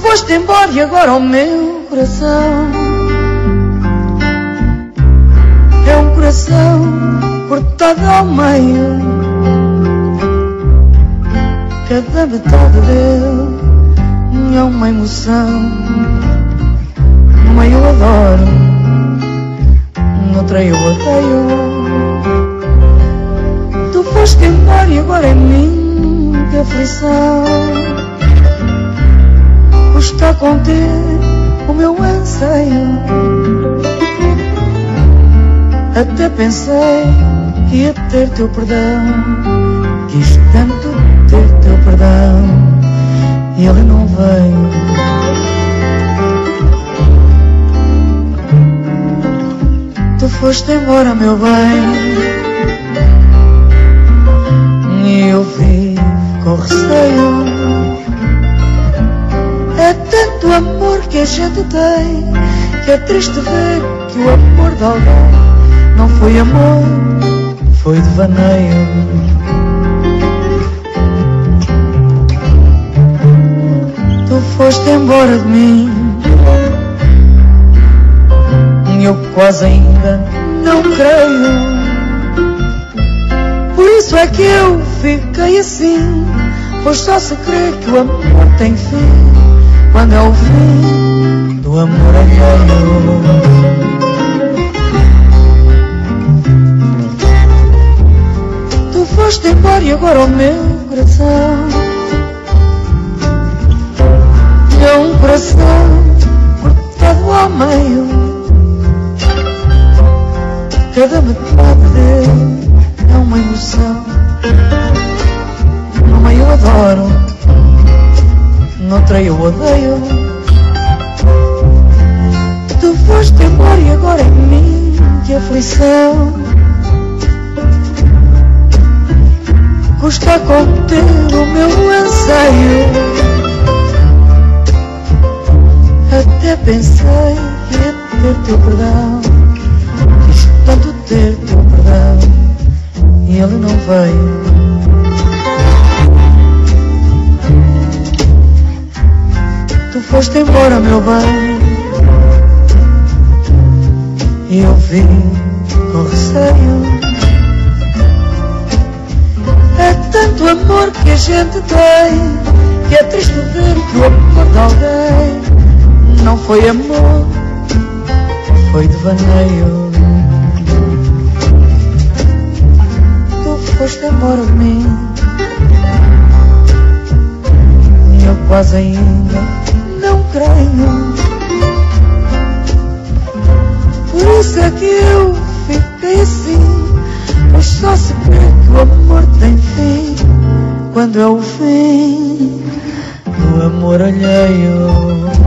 foste embora e agora o meu coração é um coração cortado ao meio. Cada metade dele é uma emoção. Numa eu adoro, noutra eu odeio. Tu foste embora e agora em mim que aflição. Custa conter o meu anseio. Até pensei que ia ter teu perdão. Quis tanto ter teu perdão e ele não veio. Tu foste embora, meu bem, e eu vivo com receio. É tanto amor que a gente tem que é triste ver que o amor de alguém não foi amor, foi devaneio. Tu foste embora de mim e eu quase ainda não creio. Por isso é que eu fiquei assim, pois só se crê que o amor tem fim quando é o fim do amor alheio. Tu foste embora e agora o meu coração é um coração cortado ao meio. Cada metade dele é uma emoção. Numa eu adoro, noutra eu odeio. Tu foste embora e agora em mim que aflição. Custa conter o meu anseio. Até pensei que ia ter teu perdão. Quis tanto ter teu perdão e ele não veio. Tu foste embora, meu bem, e eu vim com receio. É tanto amor que a gente tem que é triste ver que o amor de alguém não foi amor, foi devaneio. Tu foste embora de mim e eu quase ainda não creio. Por isso é que eu fiquei assim, pois só se crê que o amor tem fim quando é o fim do amor alheio.